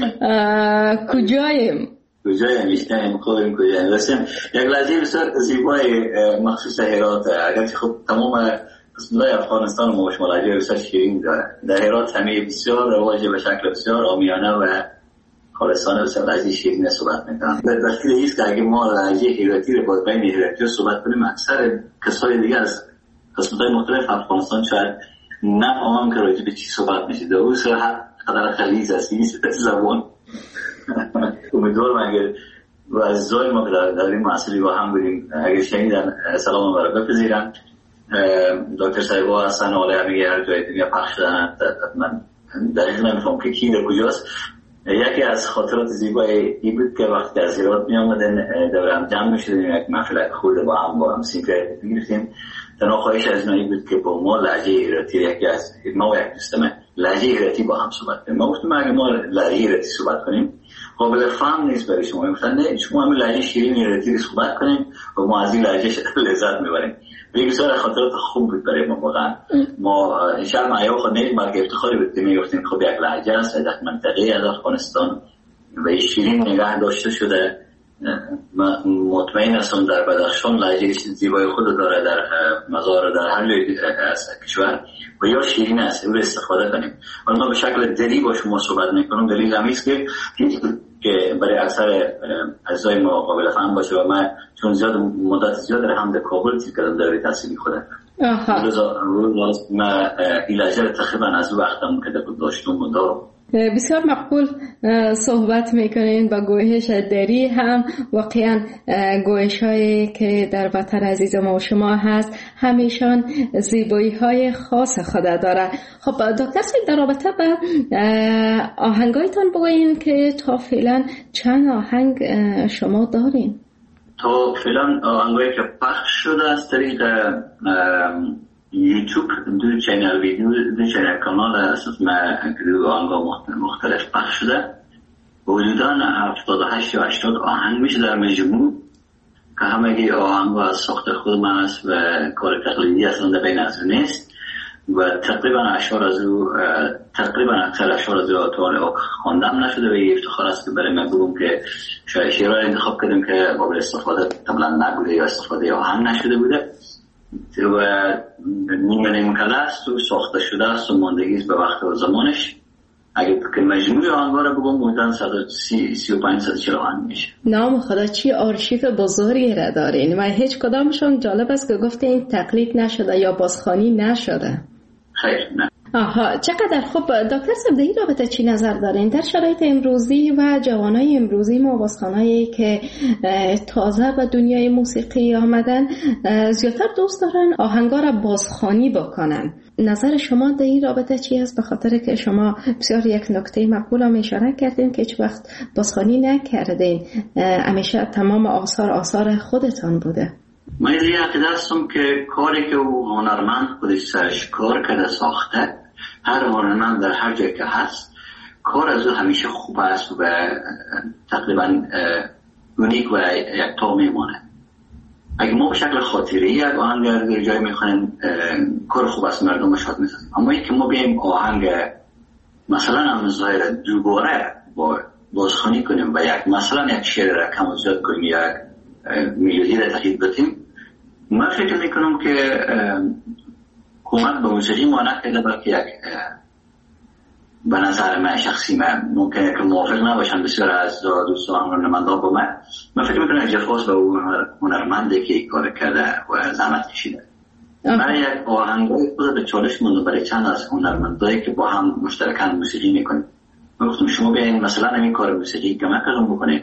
کجاییم اشتنیم خوبیم کجاییم. رسیم یک لحظه بسیار زیبای مخصوص هرات، اگرچه خب تمام قسمت‌های افغانستان ما شما لهجه بسیار شیرین داره. در هرات همه بسیار رواجه به شکل بسیار عامیانه و خالصانه بسیار لهجه شیرین صحبت میکنن. دلیل ایست که اگه ما لهجه هراتی رو با بین هراتی صحبت کنیم، اکثر کسای دیگه از قسمت‌های مختلف افغانستان شاید نفهمن که راجع به چی صحبت میشه. در اصل قدر خلیز است این زبان. امیدوارم اگر و عزیزای ما که در این محصولی با هم بودیم اگر شنیدن سلام ما رو بپذیرن. دکتر صاحبا هستن و همه هر جای دنیا پخش شدن. من دقیق نمیفهم که کی در کجاست. یکی از خاطرات زیبای این بود که وقتی از هرات می آمدن دور هم جمع می شدیم، یک محفل خود با هم سیگرت می‌گرفتیم. تنها خواهش از این بود که با ما لهجه هراتی یکی از ما و یک دوستم لهجه هراتی با هم صحبت کنیم. ما گفتیم اگه ما لهجه هراتی صحبت کنیم قابل فهم نیست برای شما. گفتن نه شما هم لهجه شیرین هراتی رو صحبت کنیم و ما از این لهجه لذت میبریم. بسیار خاطرات خوب بود برای ما واقعا. ما انشاءالله معیار خود نیست بلکه افتخاری بود که میگفتیم خب یک لهجه است در منطقه از افغانستان و شیرین نگاه داشته شده. مطمئن هستم در بدخشان لهجه زیبای خود داره، در مزار در هر جای از کشور و یا شیرین است او استفاده کنیم. ما به شکل دلی با شما صحبت میکنم. دلیل همین است که برای اکثر عزیزای ما قابل فهم باشه و من چون زیاد مدت زیاد در هم در کابل تیر کردم در تحصیلی خودم روز ما ایلاجر تقریبا از وقتم که داشتم و دارم. بسیار مقبول صحبت میکنین با گویش دری هم واقعا گویش هایی که در وطن عزیز ما و شما هست همیشان زیبایی های خاص خود داره. خب دکتر صاحب در رابطه با آهنگایتان بگوین که تا فعلا چند آهنگ شما دارین؟ تا فعلا آهنگایی که پخش شده از طریق یوتیوب دو چینل ویدیو دو چینل کانال اساس ما دو آهنگ مختلف پخش شده حدوداً 78 یا 80 آهنگ میشه در مجموع که همگی آهنگ از ساخت خود من است و کار تقلیدی اصلا بین از نیست و تقریبا اشعار از او اکثر اشعار از او تا خواندم نشده و یه افتخار است که برای من بگم که شاید شعرهای انتخاب کردیم که قابل استفاده طبعا نبوده یا استفاده آهنگ نشده بوده و نیمه کله است و ساخته شده است و ماندگی به وقت و زمانش. اگر که مجموع آهنگا رو بگم بودن 135-140 آهنگ میشه. نام خدا چی آرشیو بزرگی را دارین و هیچ کدامشون جالب است که گفته این تقلید نشده یا بازخوانی نشده. خیر نه. آها چقدر خوب. دکتر صاحب در این رابطه چی نظر دارین؟ در شرایط امروزی و جوانای امروزی ما بازخوانایی که تازه به دنیای موسیقی آمدن زیادتر دوست دارن آهنگا را بازخوانی بکنن. نظر شما در این رابطه چی است؟ به خاطر که شما بسیار یک نکته مقبول هم اشاره کردین که هیچ وقت بازخوانی نکردین، همیشه تمام آثار خودتان بوده. من یه عقیده هستم که کاری که هنرمند خودش سرش کار کرده ساخته، هر هنرمند در هر جای که هست کار از او همیشه خوب است و تقریبا اونیک و یکتا میمونه. اگه ما به شکل خاطری یک آهنگ در جای میخونیم کار خوب است مردم شاد میسازیم، اما اینکه ما بیاییم آهنگ مثلا هم ظاهر دوباره بازخوانی کنیم و مثلا یک شعر را کم و زیاد کنیم، یک میلودی را تغییر بدیم، من فکر میکنم که کمک به موسیقی ما نکرده، بلکه یک به نظر من شخصی من ممکنه که موافق نباشن بسیار از دوستان هنرمندان با من فکر میکنم جفاس به هنرمنده که کار کرده و زحمت کشیده. من یک آهنگای خود به چالش موندم برای چند از هنرمندایی که با هم مشترکاً موسیقی میکنیم. من گفتم شما بیاین مثلا همین کار موسیقی کمک کنم بکنید.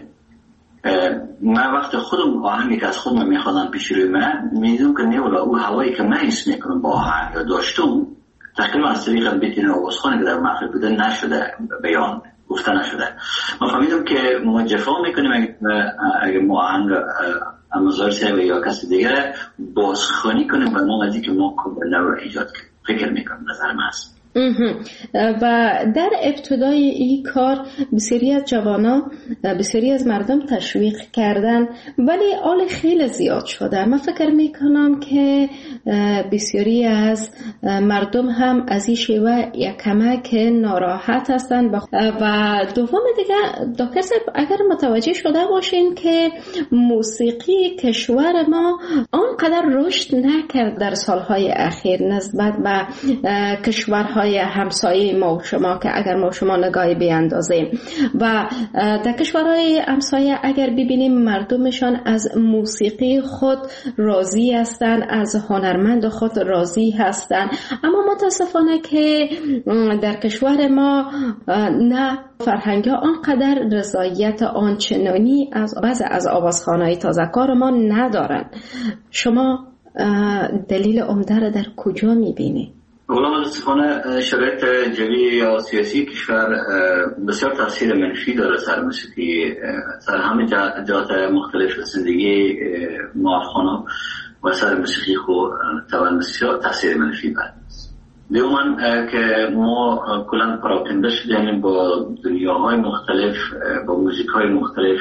من وقت خودم آهنگی که از خودم میخوادم پیش روی من میدونم که نیولا او هوایی که من حس میکنم با آهنگ یا داشتم تقریبا از طریق بیتین آوازخوانی که در محفل بوده نشده، بیان گفته نشده. ما فهمیدم که ما جفا میکنیم اگه ما آهنگ امازار صاحب یا کسی دیگه بازخوانی کنیم و نام ازی که ما کمبرنه رو ایجاد کنیم. فکر میکنم نظر من است. و در ابتدای این کار بسیاری از جوانا بسیاری از مردم تشویق کردن، ولی آل خیلی زیاد شده. من فکر میکنم که بسیاری از مردم هم از این شیوه یک کمک ناراحت هستن. و دوم دیگه دکتر صاحب اگر متوجه شده باشین که موسیقی کشور ما آنقدر رشد نکرد در سالهای اخیر نسبت به کشورهای همسایه ما و شما، که اگر ما شما نگاهی بیاندازیم و در کشورهای همسایه اگر ببینیم مردمشان از موسیقی خود راضی هستن، از هنرمند خود راضی هستن، اما متاسفانه که در کشور ما نه فرهنگ ها آنقدر رضایت آنچنانی از بعض از آوازخوان‌های تازه‌کار ما ندارن. شما دلیل عمده را در کجا میبینی؟ اولا متاسفانه شرایط جوی یا سیاسی کشور بسیار تاثیر منفی داره سر موسیقی، سر همه جهات مختلف زندگی ما افغانا و سر موسیقی خود طبعا بسیار تاثیر منفی داره. دوما که ما کلا پراکنده شدیم با دنیاهای مختلف، با موزیک‌های مختلف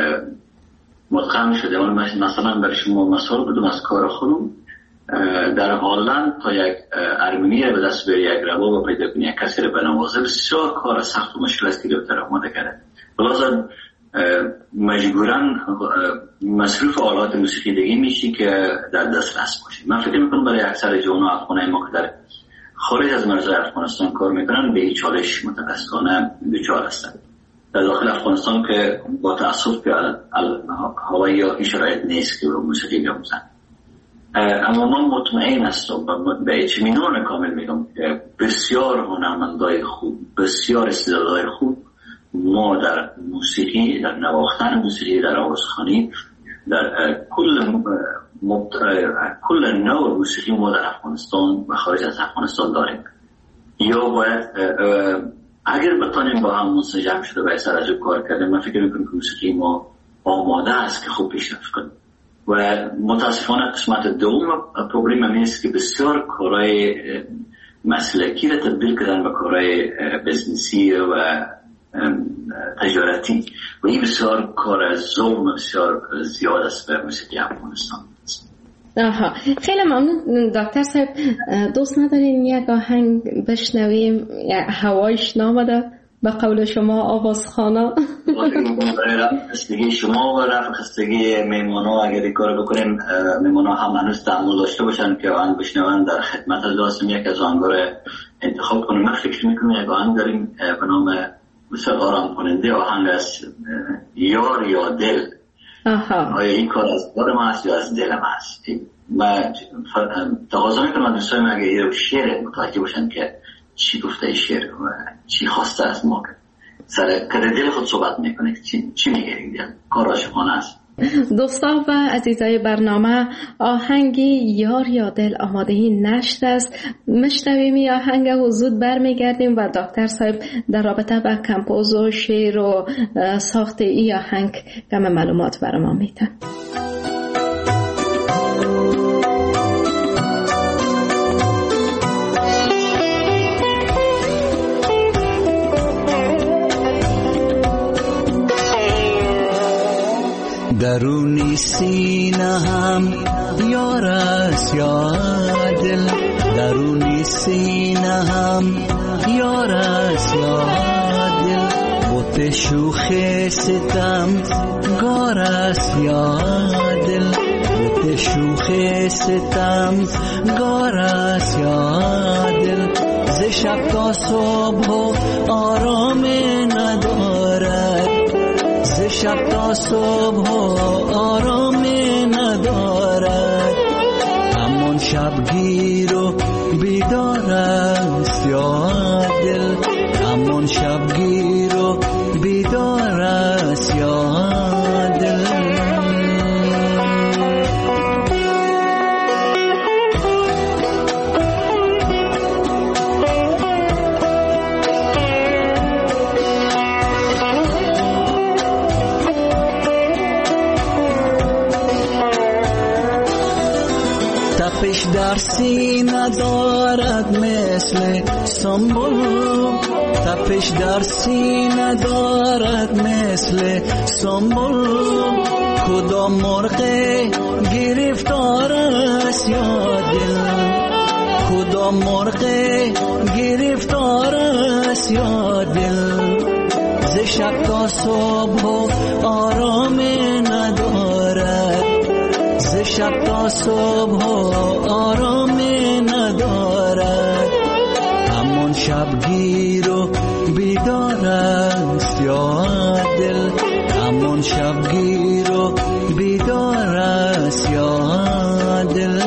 مدغم شدیم. مثلا برای شما مثال بدم از کار خودم، در هالند تا یک ارمنی به دست بری، یک رباب پیدا کنی، یک کسی رو بنوازه، بسیار کار سخت و مشکل است که رو آماده کرده. بلازم مجبوراً مصروف آلات موسیقی دیگه میشی که در دسترس باشی. من فکر میکنم برای اکثر جوانان افغانای ما که در خارج از مرزهای افغانستان کار میکنن به این چالش متاسفانه دچار هستند. در داخل افغانستان که با تأسف که هوایی یا شرایط نیست که موسیقی بیاموزن. اما من مطمئن هستم و به اطمینان کامل میگم که بسیار هنرمندای خوب، بسیار استعدادهای خوب ما در موسیقی، در نواختن موسیقی، در آوازخوانی، در کل نوع موسیقی ما در افغانستان و خارج از افغانستان داریم. یا باید اگر بتانیم با هم منسجم شده و سر از کار کردیم، من فکر میکنم که موسیقی ما آماده است که خوب پیشرفت کنیم. و متاسفانه قسمت دوم پروبلم همین است که بسیار کارهای مسلکی را تبدیل کردن به کارهای بزنسی و تجارتی و این بسیار کار ظلم بسیار زیاد است به موسیقی افغانستان. خیلی ممنون دکتر صاحب. دوست ندارین یک آهنگ بشنویم؟ هوایش نامده به قول شما آوازخوانا. خستگی شما و رفع خستگی میمانا اگر این کار بکنیم، میمانا هم هنوز تحمل داشته باشن که آهنگ بشنون. در خدمت لازم یک از آهنگا رو انتخاب کنیم. من فکر میکنم یک آهنگ داریم به نام بسیار آرام کننده، آهنگ از یار یا دل. آیا این کار از دل ما هست یا از دل ما هست؟ من تقاضا میکنم دوستان اگه یه شعر متوجه باشن که چی گفته شعر و چی خواسته از ما، سر کده دل خود صحبت میکنه، چی میگه این دل، کار عاشقانه است. دوستان و عزیزای برنامه، آهنگی یار یا دل آمادگی نشت است. مشنویم این آهنگ و زود برمیگردیم و دکتر صاحب در رابطه با کمپوز و شعر و ساخت این آهنگ کم معلومات برای ما میتن. درونی سینه هم یار است یا دل، درونی سینه هم یار است یا دل، بوت شوخ ستم گار است یا دل، بوت شوخ ستم گار است یا دل، ز شب تا صبح آرام ندارد، ز شب تا صبح آرام ندارد، همون شبگیر و بیدار است یا دل، همون شبگیر و بیدار است یا دل. تپش در سینه دارد مثل سنبل، تپش در سینه دارد مثل سنبل، کدام مرغ گرفتار است یا دل، کدام مرغ گرفتار است یا دل، ز شب تا صبح آرام ندارد، ز شب تا صبح آرام ندارد، همون شبگیر و بیدار است یا دل، همون شبگیر و بیدار است یا دل.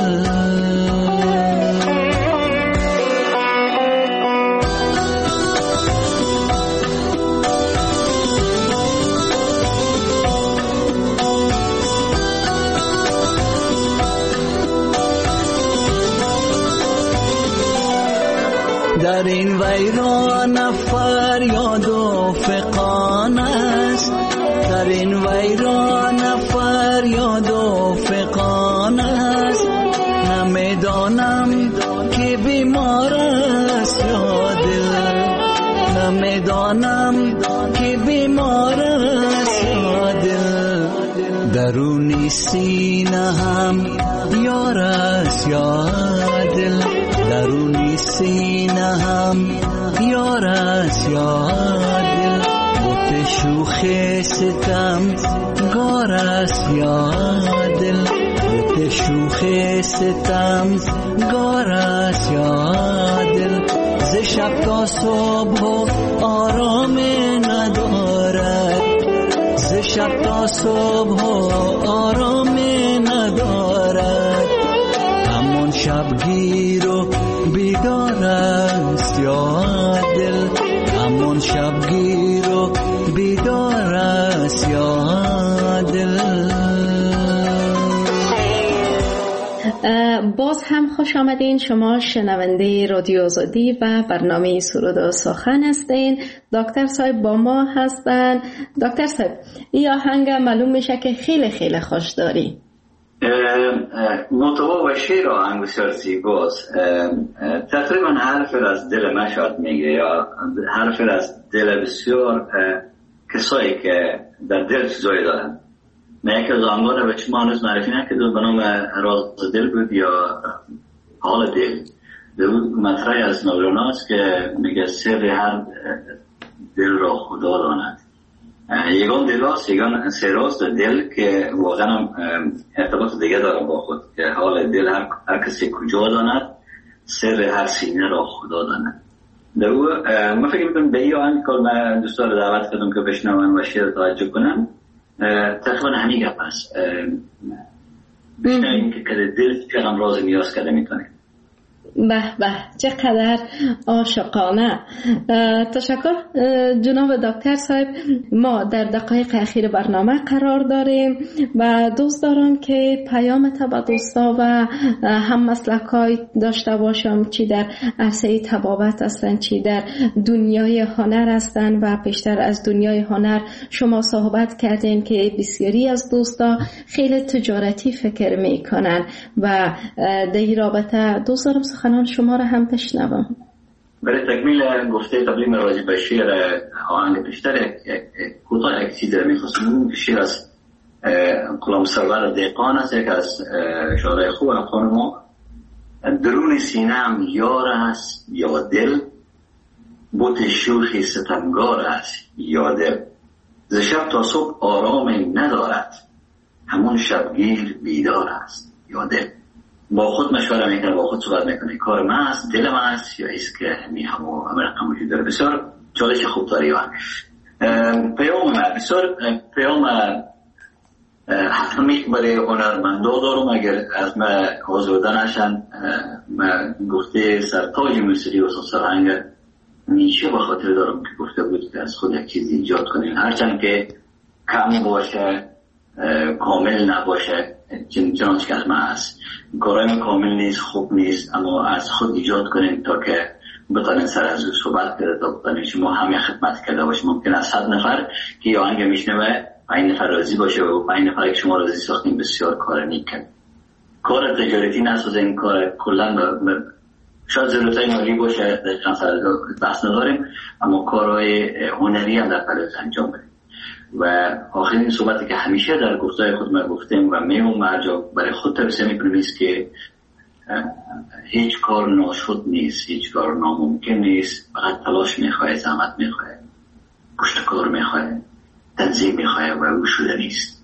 در این ویران فریاد و فغان است، در این ویران فریاد و فغان است، نمیدانم که بیمار است یا دل، نمیدانم که بیمار است یا دل، درونی سینه هم یار است یا دل، درونی سینه هم یار است یا دل، بوت شوخ ستم گار است یا دل، بوت شوخ ستم گار است یا دل، ز شب تا صبح آرام ندارد، ز شب تا صبح آرام ندارد، باز هم خوش آمدین. شما شنونده رادیو آزادی و برنامه سرود و سخن هستین. دکتر صاحب با ما هستن. دکتر صاحب این آهنگ معلوم میشه که خیلی خیلی خوش داری. محتوا و شعر آهنگ بسیار زیباست. تقریبا حرف از دل من شاید میگه یا حرف از دل بسیار کسایی که در دل چیزایی دارن. من یکی از آهنگا رو به شما هنوز معرفی نکردم، به نام راز دل بود یا حال دل. مطرحی از مولاناست که میگه سر هر دل را خدا داند. یگان دل هاست، یگان سراست دل که واقعا ارتباط دیگه داره با خود، که حال دل هر کسی کجا داند، سر هر سینه را خدا داند. من فکر میکنم به این آهنگ که من دوستان رو دعوت کردم که بشنون و شعر توجه کنم، تقریبا همین گپ است. بشنویم که دل چقدر راز نیاز کرده میتونه. به به چقدر عاشقانه. تشکر جناب دکتر صاحب. ما در دقایق اخیر برنامه قرار داریم و دوست دارم که پیام تا به دوستا و هم مسلکای داشته باشم، چی در عرصه طبابت هستن، چی در دنیای هنر هستن. و بیشتر از دنیای هنر شما صحبت کردین که بسیاری از دوستا خیلی تجارتی فکر میکنن و در این رابطه دوست دارم سخنان شما را هم بشنوم. برای تکمیل گفته قبلی من راجع به شعر آهنگ پیشتر کوتاه یک چیز می‌خواستم که شعر از غلام سرور دهقان است، یک از شاعرای خوب افغان ما. درون سینه‌ام یار است یا دل، بت شوخی ستمگار است یا دل. ز شب تا صبح آرامی ندارد، همون شبگیر بیدار است یا دل. با خود مشوره میکنه، با خود صحبت میکنه، کار من است، دل من است یا ایست که همه رقم وجود داره. بسیار چالش خوب داری. پیام من بسیار پیام حتمی برای هنرمندا دارم. اگر از من آزرده نشن، من گفته سرتاج موسیقی و سرهنگ میشه به خاطر دارم که گفته بود که از خود یک چیز ایجاد کنیم، هرچند که کم باشه، کامل نباشه. چنانچه که از من هست، کارهای کامل نیست، خوب نیست، اما از خود ایجاد کنیم تا که بتانین سر از او صحبت کرده، تا بتانین شما هم خدمت کرده باشه. ممکن است 100 نفر که یه آهنگ میشنوه 5 نفر راضی باشه و 5 نفر که شما راضی ساختین بسیار کار نیک. کار تجارتی نسازه، این کار کلا شاید ضرورتای مالی باشه، دقیقا سر بحث نداریم، اما کارهای هنری هم در پلوز انجام بدیم. و آخرین صحبتی که همیشه در گفتای خود ما گفتیم و میمون هر برای خود توصیه میکنیم است که هیچ کار ناشد نیست، هیچ کار ناممکن نیست. فقط تلاش میخواه، زحمت میخواه، پشت کار میخواه، تنظیم میخواه و او شده نیست.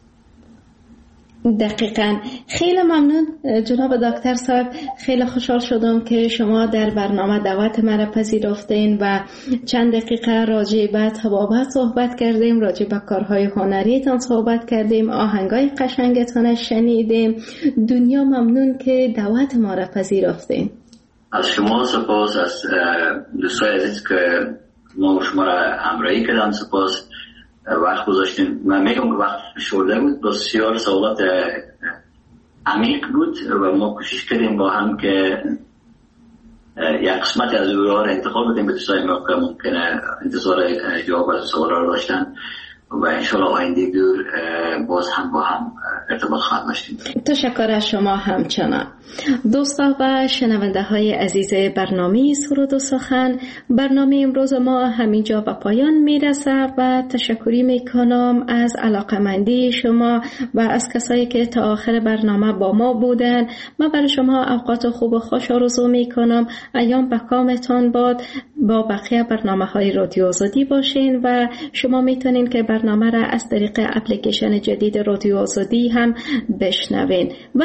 دقیقاً. خیلی ممنون جناب دکتر صاحب. خیلی خوشحال شدم که شما در برنامه دعوت مرا پذیرفتین و چند دقیقه راجع به طبابت صحبت کردیم، راجع به کارهای هنریتان صحبت کردیم، آهنگای قشنگتان شنیدیم. دنیا ممنون که دعوت ما را پذیرفتین. از شما سپاس، از دوستای عزیز که ما شما را همراهی کردن سپاس. وقت گذاشتیم. من میگم که وقت شورده بود، بسیار سوالات عمیق بود و ما کوشش کردیم با هم که یک قسمت از او را انتخاب بدیم به دوستای ما که ممکنه انتظار جواب از سوال را داشتن و انشاءالله آینده دور باز هم با هم ارتباط خواهد داشتیم. تشکر از شما همچنان. دوستا و شنونده های عزیز برنامه سرود و سخن، برنامه امروز ما همینجا به پایان میرسه و تشکری میکنم از علاقمندی شما و از کسایی که تا آخر برنامه با ما بودن. من برای شما اوقات خوب و خوش آرزو میکنم. ایام بکامتان باد. با بقیه برنامه های رادیو آزادی باشین و شما میتونین که برنامه را از طریق اپلیکیشن جدید رادیو آزادی هم بشنوین. و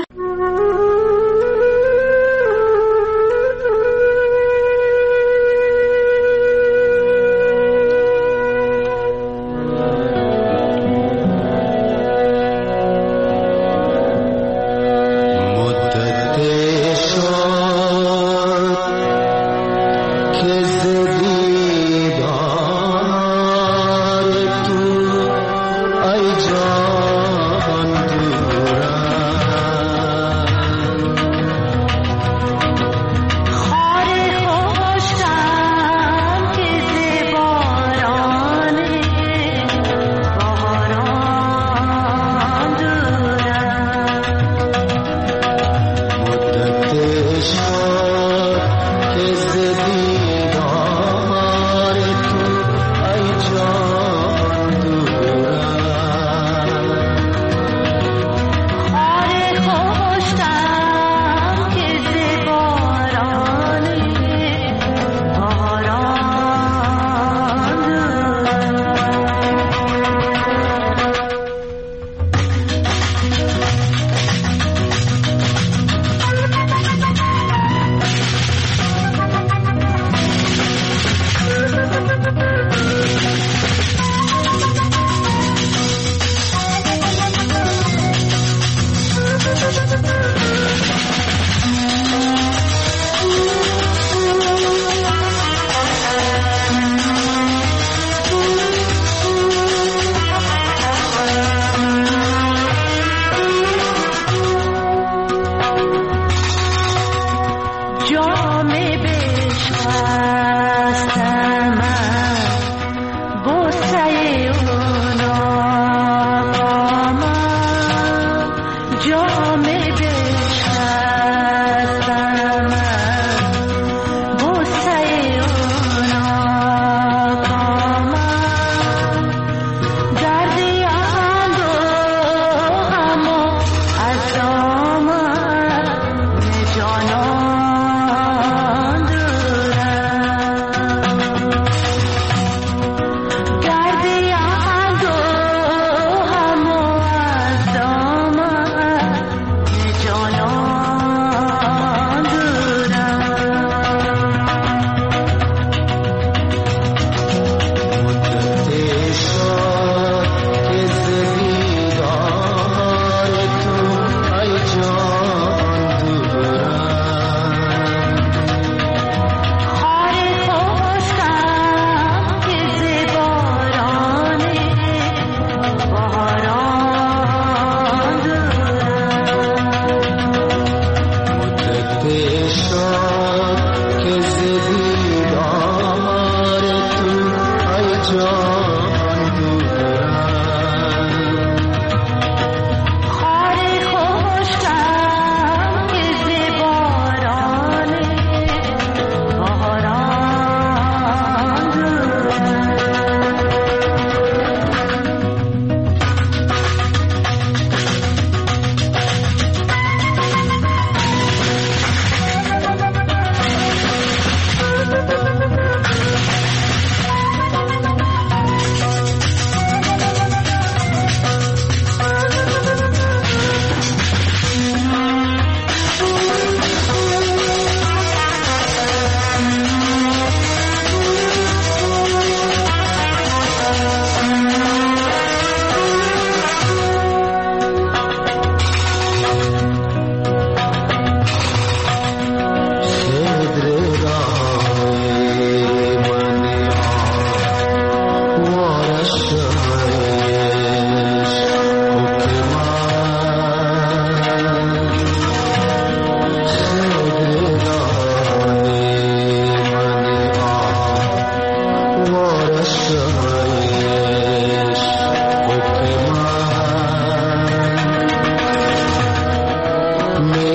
Me